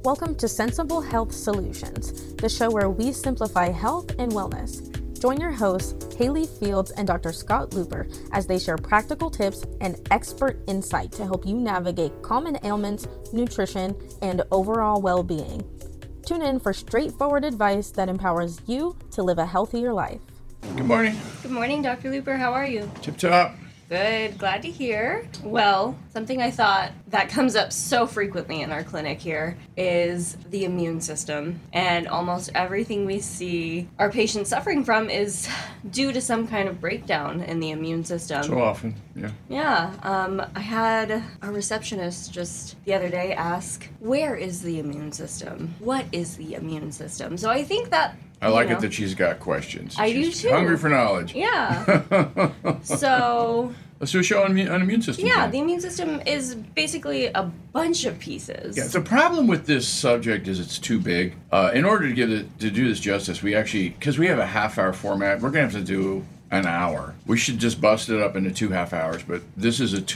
Welcome to Sensible Health Solutions, the show where we simplify health and wellness. Join your hosts, Haley Fields and Dr. Scott Looper, as they share practical tips and expert insight to help you navigate common ailments, nutrition, and overall well-being. Tune in for straightforward advice that empowers you to live a healthier life. Good morning. Good morning, Dr. Looper. How are you? Tip top. Good. Glad to hear. Well, something I thought that comes up so frequently in our clinic here is the immune system. And almost everything we see our patients suffering from is due to some kind of breakdown in the immune system. So often, yeah. Yeah. I had a receptionist just the other day ask, where is the immune system? What is the immune system? So I think that I like it that she's got questions. I do She's too. Hungry for knowledge. Yeah. So let's do a show on immune system. yeah, then. the immune system is basically a bunch of pieces. Yeah, the problem with this subject is it's too big. In order to do this justice, we actually, because we have a half-hour format, we're going to have to do an hour. We should just bust it up into 2 half hours, but this is a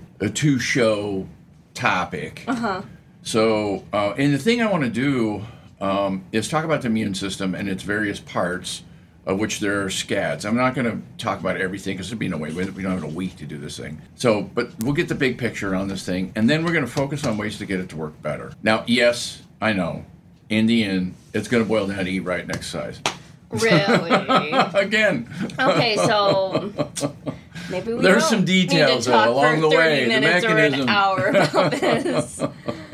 two-show topic. Uh-huh. So, and the thing I want to do is talk about the immune system and its various parts, of which there are scads. I'm not going to talk about everything because there'd be no way. We don't have a week to do this thing. So, but we'll get the big picture on this thing, and then we're going to focus on ways to get it to work better. Now, yes, I know, in the end, it's going to boil down to eat right and exercise. Really? Again. Okay, so maybe we There's don't some details need to talk along for the 30 way, the minutes mechanism. or an hour about this.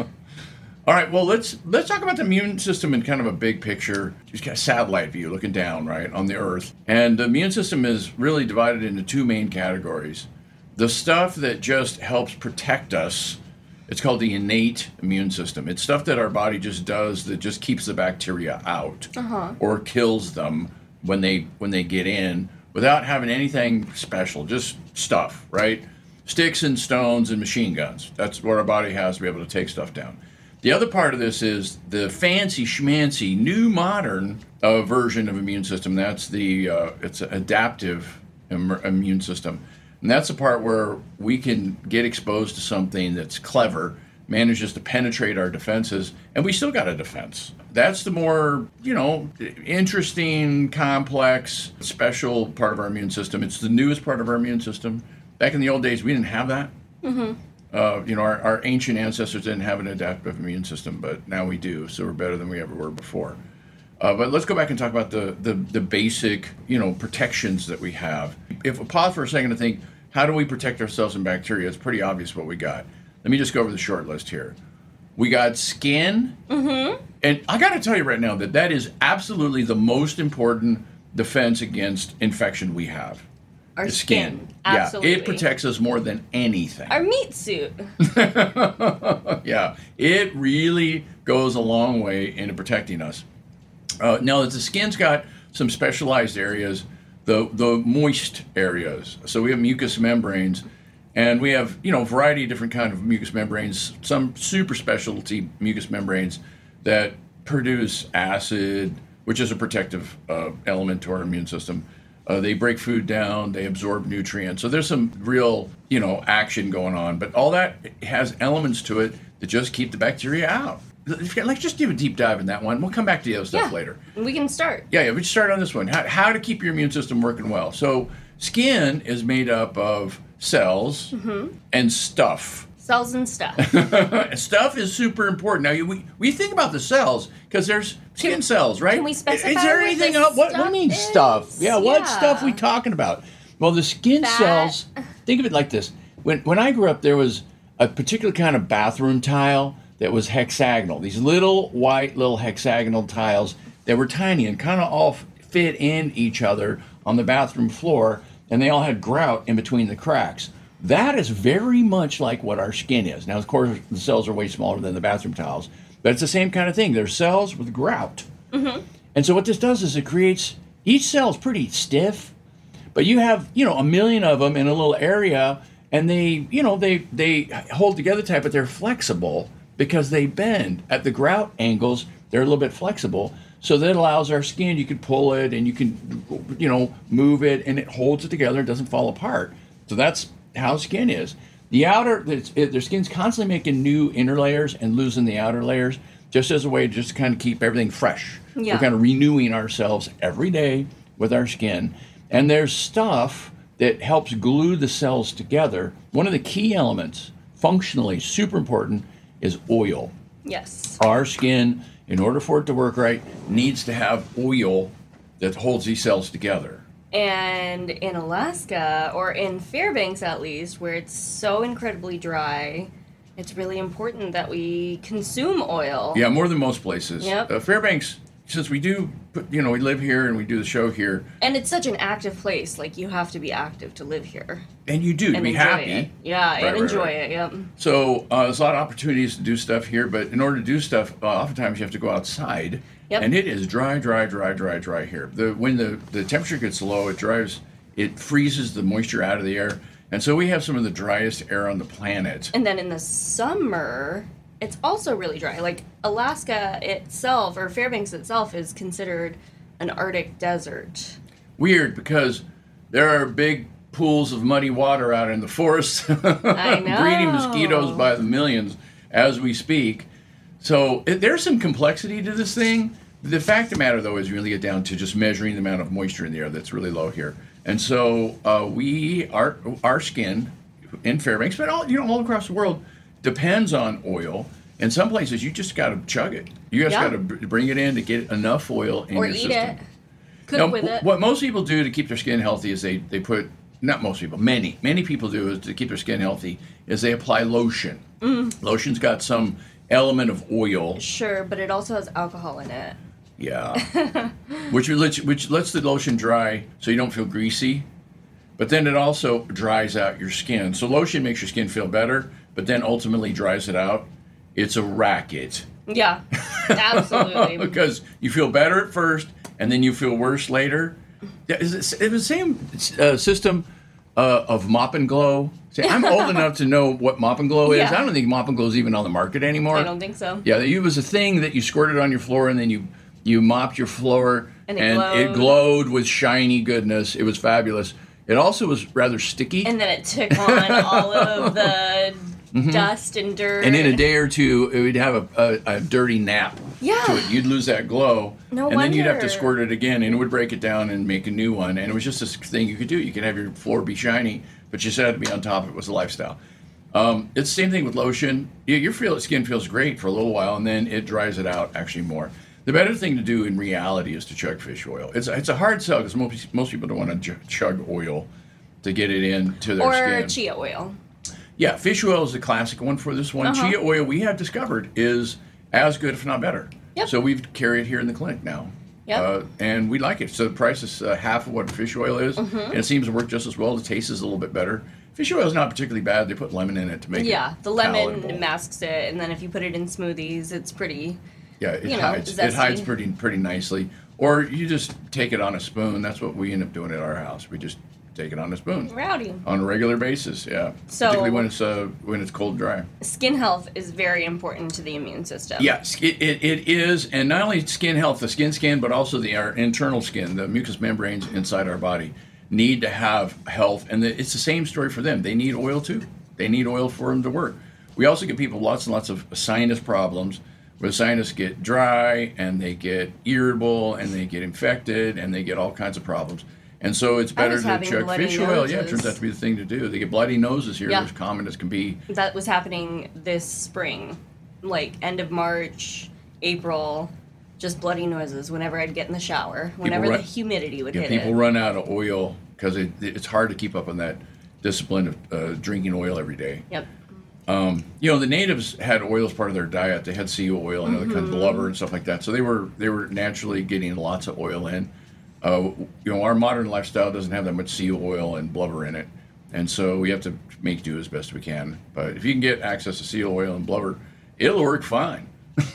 All right, well, let's talk about the immune system in kind of a big picture. Just got a satellite view looking down, right, on the Earth. And the immune system is really divided into 2 main categories. The stuff that just helps protect us, it's called the innate immune system. It's stuff that our body just does that just keeps the bacteria out or kills them when they get in without having anything special, just stuff, right? Sticks and stones and machine guns. That's what our body has to be able to take stuff down. The other part of this is the fancy schmancy, new modern version of immune system. That's it's an adaptive immune system. And that's the part where we can get exposed to something that's clever, manages to penetrate our defenses, and we still got a defense. That's the more, interesting, complex, special part of our immune system. It's the newest part of our immune system. Back in the old days, we didn't have that. Mm-hmm. Our ancient ancestors didn't have an adaptive immune system, but now we do, so we're better than we ever were before. But let's go back and talk about the basic, protections that we have. If we pause for a second to think, how do we protect ourselves from bacteria? It's pretty obvious what we got. Let me just go over the short list here. We got skin, and I got to tell you right now that is absolutely the most important defense against infection we have. Our skin. Absolutely. Yeah, it protects us more than anything. Our meat suit. Yeah, it really goes a long way into protecting us. Now, the skin's got some specialized areas, the moist areas. So we have mucous membranes, and we have, a variety of different kind of mucous membranes, some super specialty mucous membranes that produce acid, which is a protective element to our immune system. They break food down, they absorb nutrients. So there's some real, action going on. But all that has elements to it that just keep the bacteria out. Let's just do a deep dive in that one. We'll come back to the other stuff later. We can start. Yeah, we can start on this one. How to keep your immune system working well. So skin is made up of cells and stuff. Cells and stuff. Stuff is super important. Now, we think about the cells because there's skin cells, right? Can we specify Is there what anything the else? What do you mean stuff stuff? is? Yeah, what Yeah. stuff we talking about? Well, the skin cells, think of it like this. When I grew up, there was a particular kind of bathroom tile that was hexagonal. These little hexagonal tiles that were tiny and kind of all fit in each other on the bathroom floor, and they all had grout in between the cracks. That is very much like what our skin is. Now, of course, the cells are way smaller than the bathroom tiles, but it's the same kind of thing. They're cells with grout. And so what this does is it creates, each cell is pretty stiff, but you have, a million of them in a little area, and they hold together tight, but they're flexible because they bend. At the grout angles, they're a little bit flexible. So that allows our skin, you can pull it and you can, move it, and it holds it together and doesn't fall apart. So that's how skin is. The outer, their skin's constantly making new inner layers and losing the outer layers. just as a way to just kind of keep everything fresh. Yeah. We're kind of renewing ourselves every day with our skin. And there's stuff that helps glue the cells together. One of the key elements, functionally super important, is oil. Yes. Our skin, in order for it to work right, needs to have oil that holds these cells together. And in Alaska, or in Fairbanks at least, where it's so incredibly dry, it's really important that we consume oil. Yeah, more than most places. Yep. Fairbanks, since we do, we live here and we do the show here. And it's such an active place. Like, you have to be active to live here. And you do, to And be enjoy happy. it. Yeah, Right, and enjoy right. it, yep. So there's a lot of opportunities to do stuff here, but in order to do stuff, oftentimes you have to go outside. Yep. And it is dry here. When the temperature gets low, it freezes the moisture out of the air. And so we have some of the driest air on the planet. And then in the summer, it's also really dry. Like, Alaska itself, or Fairbanks itself, is considered an Arctic desert. Weird, because there are big pools of muddy water out in the forest I know. breeding mosquitoes by the millions as we speak. So there's some complexity to this thing. The fact of the matter, though, is you really get down to just measuring the amount of moisture in the air that's really low here. And so our skin in Fairbanks, but all across the world, depends on oil. In some places, you just got to chug it. You just got to bring it in to get enough oil in Or your eat system. it. Cook with it. What most people do to keep their skin healthy is they put, not most people, many people do is to keep their skin healthy is they apply lotion. Lotion's got some element of oil. Sure, but it also has alcohol in it. Yeah. which lets the lotion dry so you don't feel greasy. But then it also dries out your skin. So lotion makes your skin feel better, but then ultimately dries it out. It's a racket. Yeah, absolutely. Because you feel better at first, and then you feel worse later. Yeah, it's the same system of Mop and Glow. See, I'm old enough to know what Mop and Glow is. Yeah. I don't think Mop and Glow is even on the market anymore. I don't think so. Yeah, it was a thing that you squirted on your floor, and then you mopped your floor, And it glowed with shiny goodness. It was fabulous. It also was rather sticky. And then it took on all of the dust and dirt. And in a day or two, it would have a dirty nap to it. You'd lose that glow. No and then you'd have to wonder. squirt it again, and it would break it down and make a new one. And it was just this thing you could do. You could have your floor be shiny, but you still had to be on top of it. It was a lifestyle. It's the same thing with lotion. Your skin feels great for a little while, and then it dries it out actually more. The better thing to do in reality is to chug fish oil. It's a hard sell because most people don't want to chug oil to get it into their skin. Or chia oil. Yeah, fish oil is the classic one for this one. Chia oil, we have discovered, is as good, if not better. Yep. So we've carried it here in the clinic now. Yep. And we like it. So the price is half of what fish oil is, and it seems to work just as well. The taste is a little bit better. Fish oil is not particularly bad. They put lemon in it to make it The lemon palatable. masks it, and then if you put it in smoothies, it's pretty... Yeah, it you know, hides. It hides zesty. pretty nicely. Or you just take it on a spoon. That's what we end up doing at our house. We just take it on a spoon Rowdy. on a regular basis. Yeah, So- particularly when it's cold and dry. Skin health is very important to the immune system. Yes, it is, and not only skin health, the skin, but also our internal skin, the mucous membranes inside our body, need to have health, and it's the same story for them. They need oil too. They need oil for them to work. We also give people lots and lots of sinus problems, where the sinus get dry, and they get irritable, and they get infected, and they get all kinds of problems. And so it's better was to having chug bloody fish oil. Yeah, it noses. turns out to be the thing to do. They get bloody noses here, Yeah. as common as can be. That was happening this spring, like end of March, April, just bloody noses whenever I'd get in the shower, whenever the humidity would hit people it. run out of oil because it's hard to keep up on that discipline of drinking oil every day. Yep. The natives had oil as part of their diet. They had seal oil and other kinds of blubber and stuff like that. So they were naturally getting lots of oil in. Our modern lifestyle doesn't have that much seal oil and blubber in it, and so we have to make do as best we can. But if you can get access to seal oil and blubber, it'll work fine.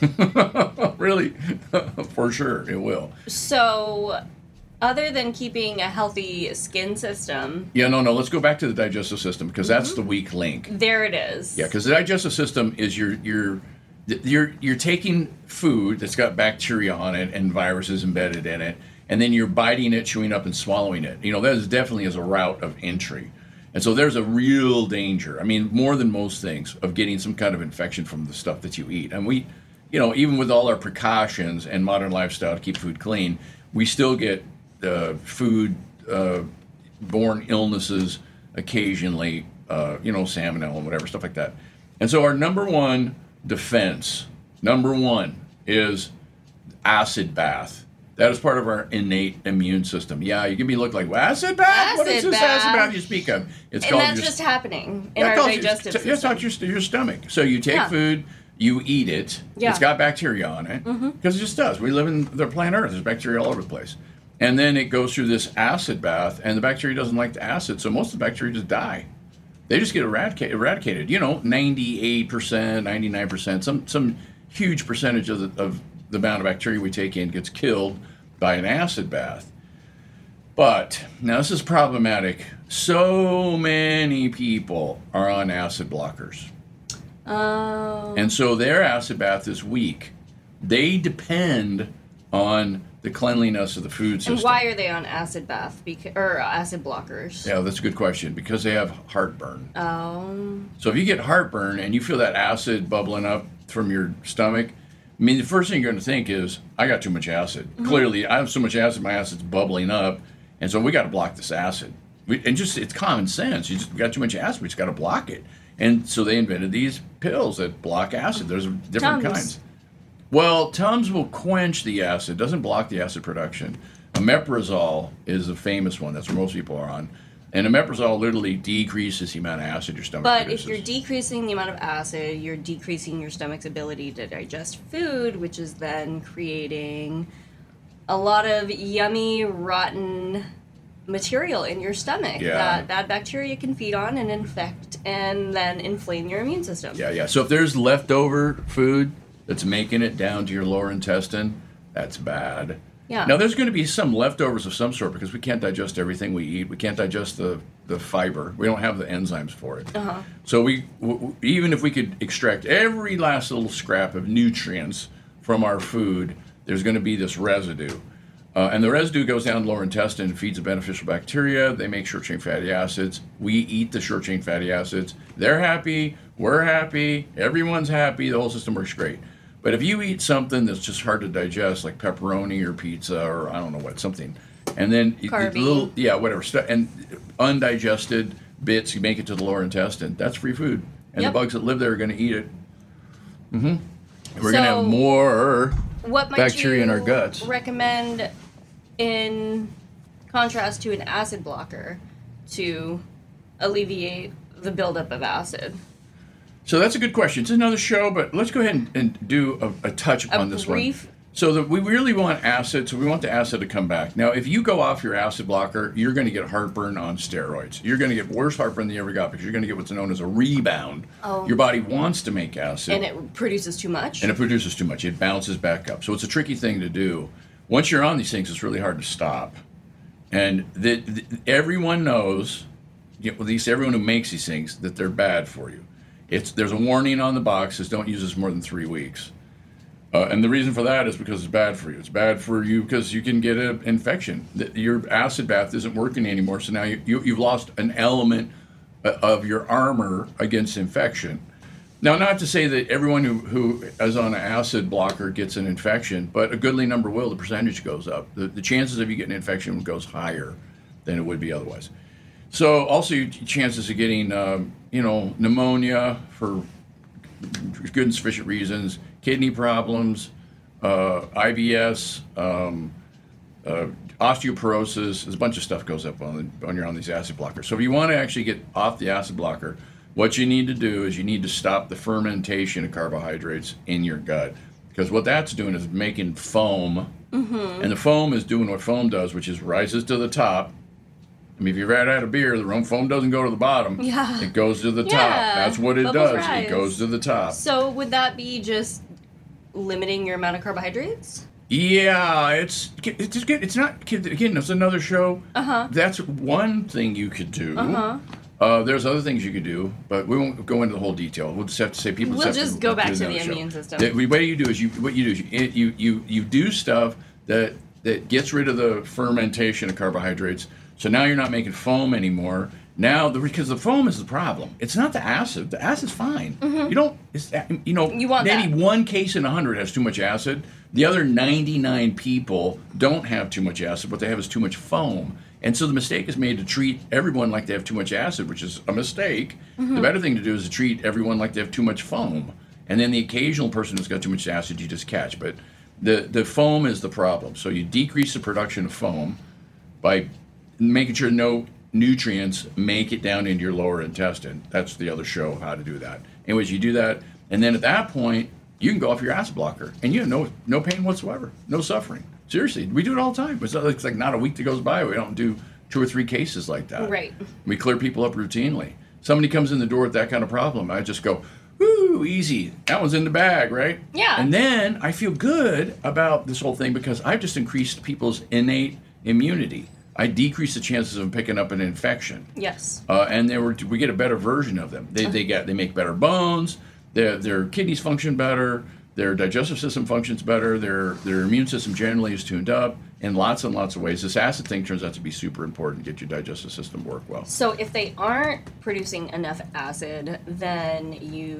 Really, for sure, it will. So, other than keeping a healthy skin system, Yeah, no. Let's go back to the digestive system because that's the weak link. there it is. Yeah, because the digestive system is you're taking food that's got bacteria on it and viruses embedded in it, and then you're biting it, chewing up, and swallowing it. That is definitely is a route of entry. And so there's a real danger, more than most things, of getting some kind of infection from the stuff that you eat. And even with all our precautions and modern lifestyle to keep food clean, we still get food borne illnesses occasionally, salmonella and whatever, stuff like that. And so our number one defense, is acid bath. That is part of our innate immune system. Yeah, you can be looked like, well, acid bath? What is this acid bath you speak of? It's called that's just happening in our digestive system. It's not your stomach. So you take food, you eat it. Yeah. It's got bacteria on it. Because it just does. We live in the planet Earth. There's bacteria all over the place. And then it goes through this acid bath, and the bacteria doesn't like the acid, so most of the bacteria just die. They just get eradicated. 98%, 99%, some huge percentage of the amount of bacteria we take in gets killed by an acid bath. But now this is problematic. So many people are on acid blockers. Oh. And so their acid bath is weak. They depend on the cleanliness of the food system. And why are they on acid bath or acid blockers? Yeah, that's a good question. Because they have heartburn. Oh. So if you get heartburn and you feel that acid bubbling up from your stomach, I mean, the first thing you're going to think is, I got too much acid. Clearly, I have so much acid, my acid's bubbling up, and so we got to block this acid. It's common sense. You just got too much acid, we just got to block it. And so they invented these pills that block acid. There's different kinds. Well, Tums will quench the acid, doesn't block the acid production. Omeprazole is the famous one. That's what most people are on. And omeprazole literally decreases the amount of acid your stomach produces. But if you're decreasing the amount of acid, you're decreasing your stomach's ability to digest food, which is then creating a lot of yummy, rotten material in your stomach that bad bacteria can feed on and infect and then inflame your immune system. Yeah. So if there's leftover food that's making it down to your lower intestine, that's bad. Yeah. Now, there's going to be some leftovers of some sort because we can't digest everything we eat. We can't digest the fiber. We don't have the enzymes for it. So we even if we could extract every last little scrap of nutrients from our food, there's going to be this residue. And the residue goes down the lower intestine and feeds the beneficial bacteria. They make short-chain fatty acids. We eat the short-chain fatty acids. They're happy. We're happy. Everyone's happy. The whole system works great. But if you eat something that's just hard to digest, like pepperoni or pizza or I don't know what, something, and then whatever stuff, and undigested bits, you make it to the lower intestine, that's free food. And the bugs that live there are going to eat it. We're going to have more bacteria in our guts. What might you recommend in contrast to an acid blocker to alleviate the buildup of acid? So that's a good question. It's another show, but let's go ahead and do a touch upon this one. So we really want acid, so we want the acid to come back. Now, if you go off your acid blocker, you're going to get heartburn on steroids. You're going to get worse heartburn than you ever got because you're going to get what's known as a rebound. Oh. Your body wants to make acid. And it produces too much? It bounces back up. So it's a tricky thing to do. Once you're on these things, it's really hard to stop. And everyone knows, at least everyone who makes these things, that they're bad for you. There's a warning on the box that don't use this more than 3 weeks. And the reason for that is because it's bad for you. It's bad for you because you can get an infection. Your acid bath isn't working anymore, so now you've lost an element of your armor against infection. Now, not to say that everyone who is on an acid blocker gets an infection, but a goodly number will. The percentage goes up. The chances of you getting an infection goes higher than it would be otherwise. So also your chances of getting, pneumonia for good and sufficient reasons, kidney problems, IBS, osteoporosis, there's a bunch of stuff goes up when you're on these acid blockers. So if you want to actually get off the acid blocker, what you need to do is you need to stop the fermentation of carbohydrates in your gut. Because what that's doing is making foam, and the foam is doing what foam does, which is rises to the top. I mean, if you've ever had a beer, the foam doesn't go to the bottom. Yeah. It goes to the top. That's what it does. Rise. It goes to the top. So would that be just limiting your amount of carbohydrates? Yeah, it's good. It's not, again, that's another show. That's one thing you could do. There's other things you could do, but we won't go into the whole detail. We'll just have to say people We'll just just go back to the immune system. The way you do is you do stuff that gets rid of the fermentation of carbohydrates. So now you're not making foam anymore, Now, because the foam is the problem. It's not the acid. The acid's fine. You don't, You want maybe that. 1 case in 100 has too much acid. The other 99 people don't have too much acid. What they have is too much foam. And so the mistake is made to treat everyone like they have too much acid, which is a mistake. The better thing to do is to treat everyone like they have too much foam. And then the occasional person who's got too much acid, you just catch. But the foam is the problem. So you decrease the production of foam by making sure no nutrients make it down into your lower intestine. That's the other show, how to do that. Anyways, you do that, and then at that point, you can go off your acid blocker, and you have no pain whatsoever, no suffering. Seriously, we do it all the time. It's like not a week that goes by we don't do 2 or 3 cases like that. Right. We clear people up routinely. Somebody comes in the door with that kind of problem, I just go, whoo, easy. That one's in the bag, right? Yeah. And then I feel good about this whole thing because I've just increased people's innate immunity. I decrease the chances of them picking up an infection. Yes. And we get a better version of them. They make better bones. Their kidneys function better. Their digestive system functions better. Their immune system generally is tuned up in lots and lots of ways. This acid thing turns out to be super important to get your digestive system work well. So if they aren't producing enough acid, then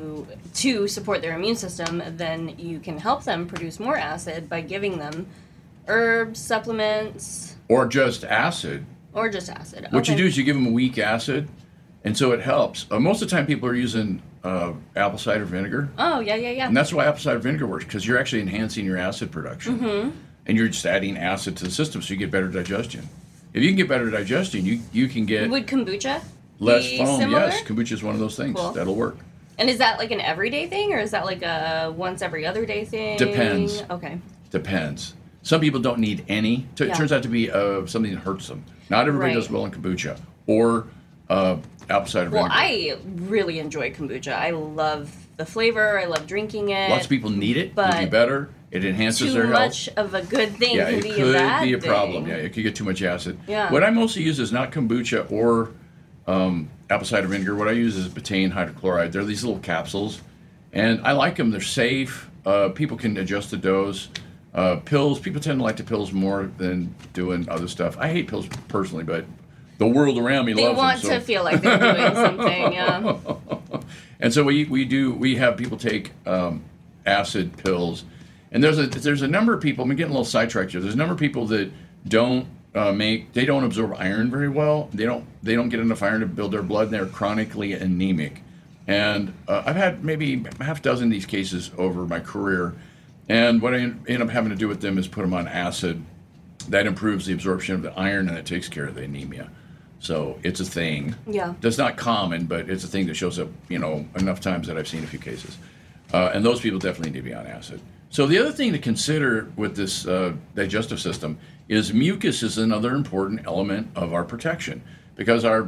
to support their immune system, then you can help them produce more acid by giving them herbs, supplements, Or just acid. or just acid. What you Okay. do is you give them a weak acid, and so it helps. Most of the time people are using apple cider vinegar. Oh, yeah. And that's why apple cider vinegar works, because you're actually enhancing your acid production. Mm-hmm. And you're just adding acid to the system so you get better digestion. If you can get better digestion, you can get Would kombucha less be foam. similar? Yes, kombucha is one of those things. Cool. That'll work. And is that like an everyday thing, or is that like a once every other day thing? Depends. Okay. Depends. Some people don't need any. It Yeah. turns out to be something that hurts them. Not everybody Right. does well in kombucha or apple cider Well, vinegar. I really enjoy kombucha. I love the flavor. I love drinking it. Lots of people need it. But It'd be better. It enhances Too their health. much of a good thing Yeah, can it be a could bad be a thing. problem. Yeah, it could get too much acid. Yeah. What I mostly use is not kombucha or apple cider vinegar. What I use is betaine hydrochloride. They're these little capsules, and I like them. They're safe. People can adjust the dose. Pills, people tend to like the pills more than doing other stuff. I hate pills personally, but the world around me They loves want them. So. to feel like they're doing something, yeah. And so we have people take acid pills, and there's a number of people. I'm getting a little sidetracked here. There's a number of people that don't they don't absorb iron very well. They don't get enough iron to build their blood, and they're chronically anemic. And I've had maybe half a dozen of these cases over my career. And what I end up having to do with them is put them on acid. That improves the absorption of the iron, and it takes care of the anemia. So it's a thing. Yeah. That's not common, but it's a thing that shows up, enough times that I've seen a few cases. And those people definitely need to be on acid. So the other thing to consider with this digestive system is mucus is another important element of our protection, because our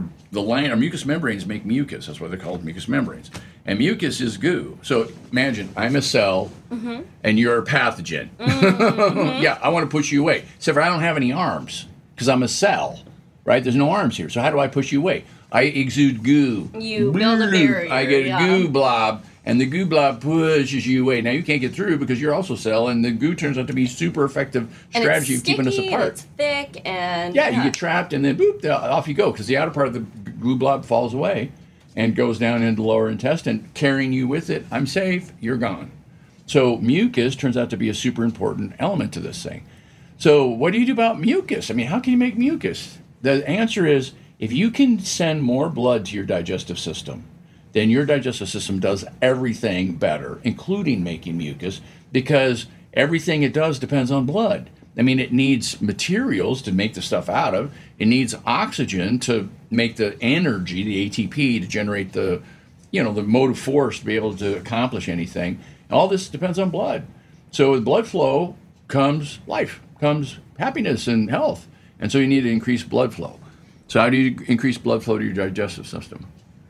mucous membranes make mucus. That's why they're called mucous membranes. And mucus is goo. So imagine I'm a cell, and you're a pathogen. Yeah, I want to push you away. Except for I don't have any arms, because I'm a cell, right? There's no arms here. So how do I push you away? I exude goo. You build a barrier, I get a yeah. goo blob, and the goo blob pushes you away. Now you can't get through because you're also a cell, and the goo turns out to be super effective And strategy it's of keeping us sticky, apart. and it's thick, and Yeah, you get trapped, and then boop, off you go, because the outer part of the glue blob falls away and goes down into the lower intestine, carrying you with it. I'm safe, you're gone. So mucus turns out to be a super important element to this thing. So what do you do about mucus? I mean, how can you make mucus? The answer is, if you can send more blood to your digestive system, then your digestive system does everything better, including making mucus, because everything it does depends on blood. I mean, it needs materials to make the stuff out of. It needs oxygen to make the energy, the ATP, to generate the motive force to be able to accomplish anything. All this depends on blood. So with blood flow comes life, comes happiness and health. And so you need to increase blood flow. So how do you increase blood flow to your digestive system?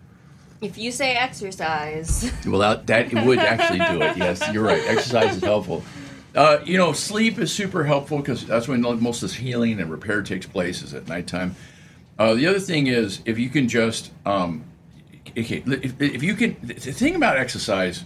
if you say exercise. Well, that would actually do it. Yes, you're right. Exercise is helpful. Sleep is super helpful because that's when most of this healing and repair takes place, is at nighttime. The other thing is, if you can just, if you can, the thing about exercise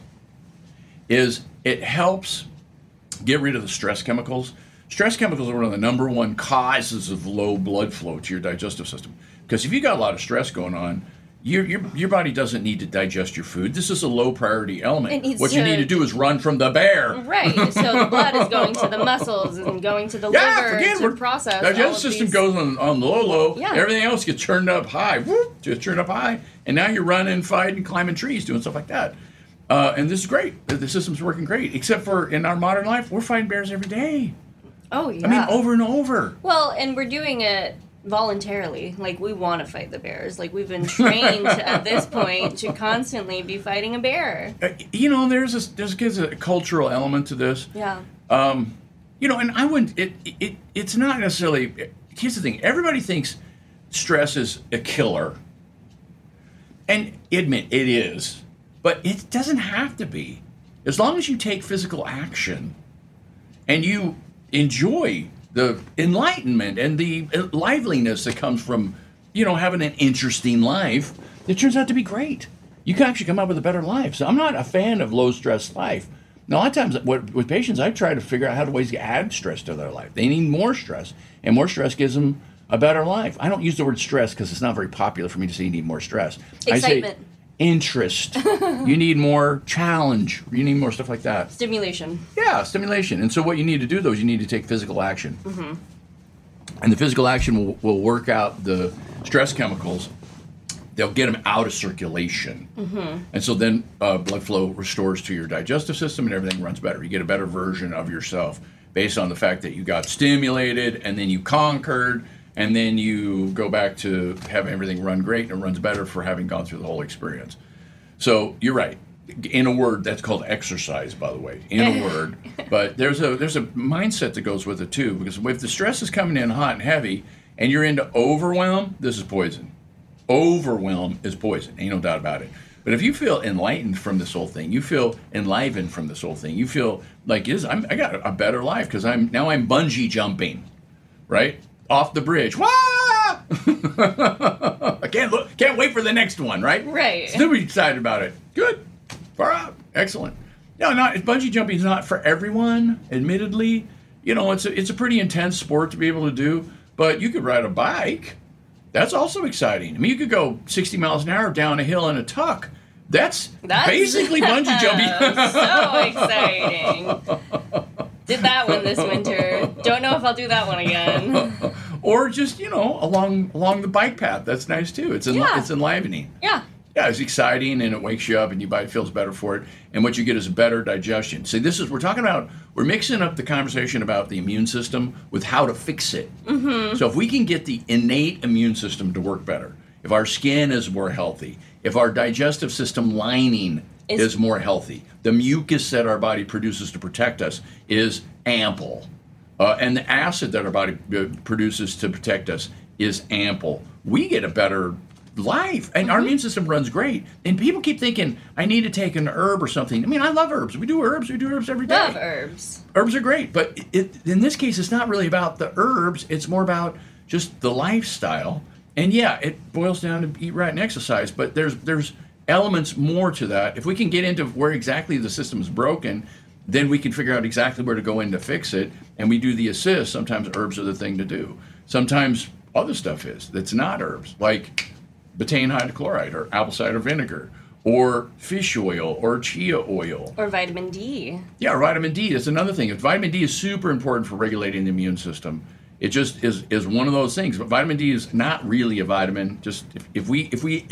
is it helps get rid of the stress chemicals. Stress chemicals are one of the number one causes of low blood flow to your digestive system. Because if you got a lot of stress going on, your body doesn't need to digest your food. This is a low priority element. What you need to do is run from the bear. Right. So the blood is going to the muscles and going to the liver to process. Digestive system goes on low. Yeah. Everything else gets turned up high. Whoop, just turned up high. And now you're running, fighting, climbing trees, doing stuff like that. And this is great. The system's working great. Except for in our modern life, we're fighting bears every day. Oh, yeah. I mean, over and over. Well, and we're doing it voluntarily. Like, we want to fight the bears. Like, we've been trained at this point to constantly be fighting a bear. There's a cultural element to this. Yeah. And I wouldn't. It's not necessarily. Here's the thing. Everybody thinks stress is a killer, and admit it is, but it doesn't have to be. As long as you take physical action, and you enjoy the enlightenment and the liveliness that comes from, having an interesting life, it turns out to be great. You can actually come up with a better life. So I'm not a fan of low stress life. Now, a lot of times with patients, I try to figure out how to ways to add stress to their life. They need more stress, and more stress gives them a better life. I don't use the word stress because it's not very popular for me to say you need more stress. Excitement. I say interest. You need more challenge. You need more stuff like that. Stimulation. Yeah, stimulation. And so what you need to do, though, is you need to take physical action. Mm-hmm. And the physical action will work out the stress chemicals. They'll get them out of circulation. Mm-hmm. And so then blood flow restores to your digestive system and everything runs better. You get a better version of yourself based on the fact that you got stimulated and then you conquered and then you go back to have everything run great and it runs better for having gone through the whole experience. So you're right. In a word, that's called exercise, by the way, in a word. But there's a mindset that goes with it, too, because if the stress is coming in hot and heavy and you're into overwhelm, this is poison. Overwhelm is poison. Ain't no doubt about it. But if you feel enlightened from this whole thing, you feel enlivened from this whole thing, you feel like I got a better life because I'm bungee jumping, right? Off the bridge. Wah! I can't wait for the next one, right? Right. Still be excited about it. Good. Far out. Excellent. No, bungee jumping is not for everyone, admittedly. It's a pretty intense sport to be able to do, but you could ride a bike. That's also exciting. I mean, you could go 60 miles an hour down a hill in a tuck. That's basically bungee jumping. So exciting. Did that one this winter. Don't know if I'll do that one again. Or just, along the bike path. That's nice, too. It's enlivening. Yeah. Yeah, it's exciting, and it wakes you up, and your body feels better for it. And what you get is a better digestion. See, we're mixing up the conversation about the immune system with how to fix it. Mm-hmm. So if we can get the innate immune system to work better, if our skin is more healthy, if our digestive system lining is more healthy, the mucus that our body produces to protect us is ample, and the acid that our body produces to protect us is ample, we get a better life, and our immune system runs great. And people keep thinking, I need to take an herb or something. I mean, I love herbs. We do herbs every day. Love herbs. Herbs are great, but in this case, it's not really about the herbs. It's more about just the lifestyle. And yeah, it boils down to eat right and exercise, but there's elements more to that. If we can get into where exactly the system is broken, then we can figure out exactly where to go in to fix it, and we do the assist. Sometimes herbs are the thing to do. Sometimes other stuff is that's not herbs, like betaine hydrochloride or apple cider vinegar or fish oil or chia oil. Or vitamin D. Yeah, vitamin D is another thing. Vitamin D is super important for regulating the immune system. It just is one of those things. But vitamin D is not really a vitamin. Just if we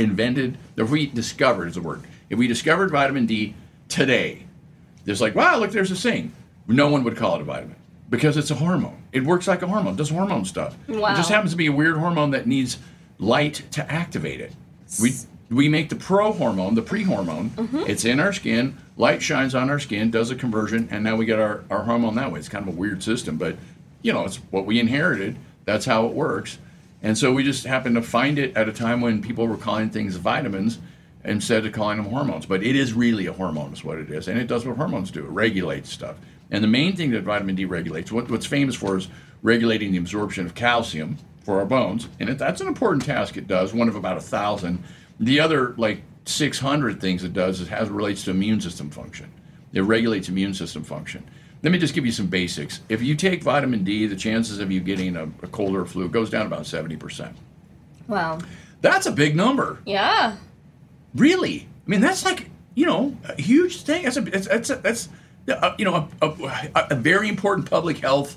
discovered vitamin D today, there's like, wow, look, there's this thing. No one would call it a vitamin because it's a hormone. It works like a hormone. It does hormone stuff. Wow. It just happens to be a weird hormone that needs light to activate it. We make the pro-hormone, the pre-hormone. Mm-hmm. It's in our skin. Light shines on our skin, does a conversion, and now we get our hormone that way. It's kind of a weird system, but it's what we inherited. That's how it works. And so we just happened to find it at a time when people were calling things vitamins instead of calling them hormones. But it is really a hormone is what it is, and it does what hormones do. It regulates stuff. And the main thing that vitamin D regulates, what's famous for is regulating the absorption of calcium for our bones. And that's an important task it does, one of about 1,000. The other, 600 things it does is relates to immune system function. It regulates immune system function. Let me just give you some basics. If you take vitamin D, the chances of you getting a cold or a flu goes down about 70%. Wow. That's a big number. Yeah. Really? I mean, that's like, a huge thing. That's a very important public health,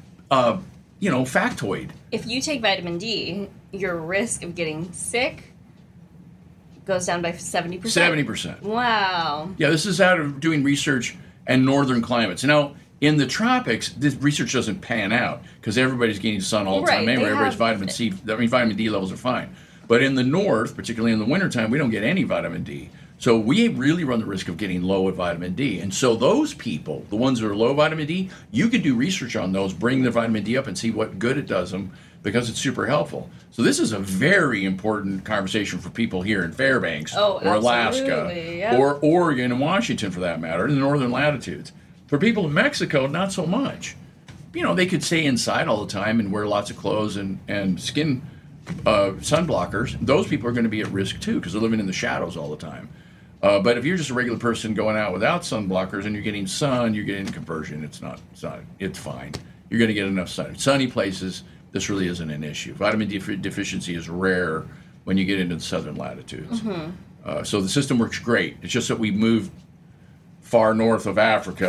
factoid. If you take vitamin D, your risk of getting sick goes down by 70%. 70%. Wow. Yeah, this is out of doing research in northern climates. Now, in the tropics, this research doesn't pan out because everybody's getting sun all the time. Anyway, everybody's vitamin D levels are fine. But in the north, particularly in the wintertime, we don't get any vitamin D. So we really run the risk of getting low with vitamin D. And so those people, the ones that are low vitamin D, you can do research on those, bring their vitamin D up and see what good it does them because it's super helpful. So this is a very important conversation for people here in Fairbanks or Alaska or Oregon and Washington for that matter, in the northern latitudes. For people in Mexico, not so much. They could stay inside all the time and wear lots of clothes and skin sun blockers. Those people are going to be at risk too because they're living in the shadows all the time. But if you're just a regular person going out without sun blockers and you're getting sun, you're getting conversion. It's fine. You're going to get enough sun. Sunny places, this really isn't an issue. Vitamin D deficiency is rare when you get into the southern latitudes. Mm-hmm. So the system works great. It's just that we moved far north of Africa.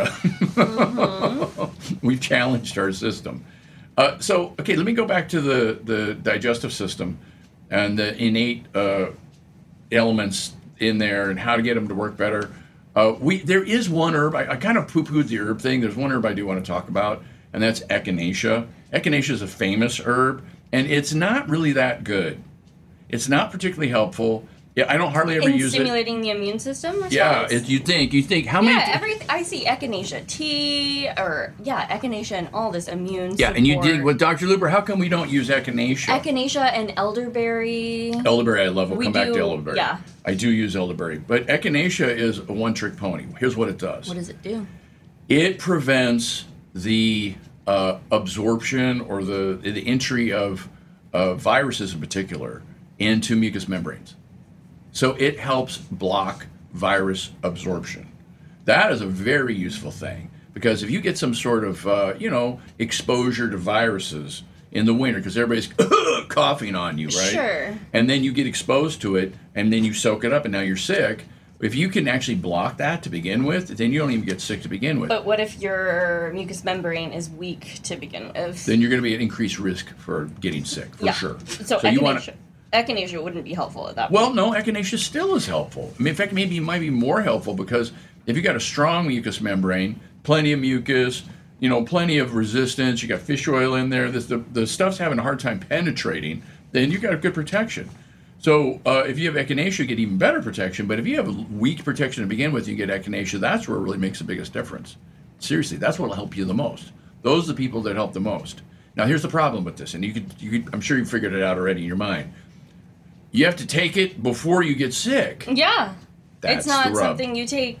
Mm-hmm. We've challenged our system. Let me go back to the digestive system and the innate elements in there and how to get them to work better. There is one herb, I kind of poo-pooed the herb thing. There's one herb I do want to talk about, and that's echinacea. Echinacea is a famous herb, and it's not really that good. It's not particularly helpful. Yeah, I don't hardly ever use it. Stimulating the immune system response? Yeah, you think how many... Yeah, I see echinacea tea, echinacea and all this immune support. Yeah, and you did with Dr. Luber, how come we don't use echinacea? Echinacea and elderberry. Elderberry, I love. We'll come back to elderberry. Yeah. I do use elderberry. But echinacea is a one-trick pony. Here's what it does. What does it do? It prevents the absorption or the entry of viruses in particular into mucous membranes. So it helps block virus absorption. That is a very useful thing because if you get some sort of, exposure to viruses in the winter, because everybody's coughing on you, right? Sure. And then you get exposed to it and then you soak it up and now you're sick. If you can actually block that to begin with, then you don't even get sick to begin with. But what if your mucous membrane is weak to begin with? Then you're going to be at increased risk for getting sick, for sure. So echinacea wouldn't be helpful at that point. Well, no, echinacea still is helpful. I mean, in fact, maybe it might be more helpful because if you got a strong mucous membrane, plenty of mucus, plenty of resistance, you got fish oil in there, the stuff's having a hard time penetrating, then you got a good protection. So if you have echinacea, you get even better protection. But if you have weak protection to begin with, you get echinacea, that's where it really makes the biggest difference. Seriously, that's what will help you the most. Those are the people that help the most. Now, here's the problem with this, and you could I'm sure you figured it out already in your mind. You have to take it before you get sick. Yeah. That's it's not the rub. something you take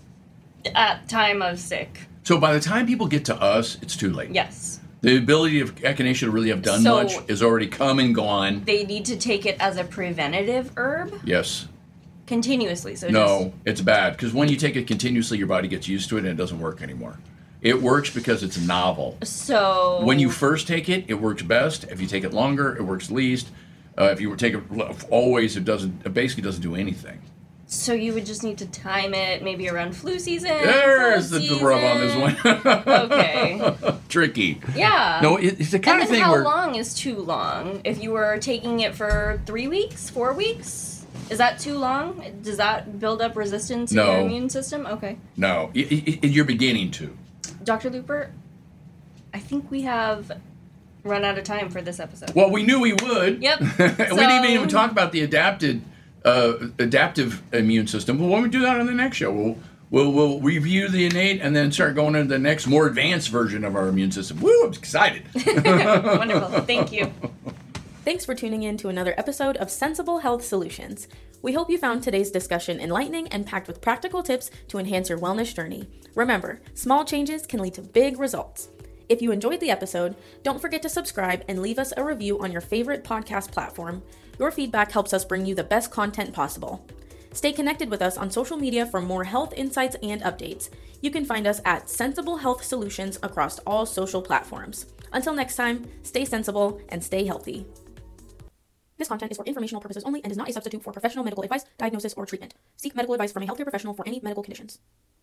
at time of sick. So by the time people get to us, it's too late. Yes. The ability of echinacea to really have done much is already come and gone. They need to take it as a preventative herb? Yes. Continuously. It's bad, because when you take it continuously, your body gets used to it and it doesn't work anymore. It works because it's novel. So when you first take it, it works best. If you take it longer, it works least. If you take it always, it basically doesn't do anything. So you would just need to time it maybe around flu season? There's the rub on this one. Okay. Tricky. Yeah. No, it's the kind of thing how where... long is too long? If you were taking it for 3 weeks, 4 weeks? Is that too long? Does that build up resistance in your immune system? Okay. No, you're beginning to. Dr. Luper, I think we have run out of time for this episode. Well, we knew we would. Yep. We didn't even talk about the adaptive immune system. Well, when we do that on the next show, we'll review the innate and then start going into the next more advanced version of our immune system. Woo, I'm excited. Wonderful. Thank you. Thanks for tuning in to another episode of Sensible Health Solutions. We hope you found today's discussion enlightening and packed with practical tips to enhance your wellness journey. Remember, small changes can lead to big results. If you enjoyed the episode, don't forget to subscribe and leave us a review on your favorite podcast platform. Your feedback helps us bring you the best content possible. Stay connected with us on social media for more health insights and updates. You can find us at Sensible Health Solutions across all social platforms. Until next time, stay sensible and stay healthy. This content is for informational purposes only and is not a substitute for professional medical advice, diagnosis, or treatment. Seek medical advice from a healthcare professional for any medical conditions.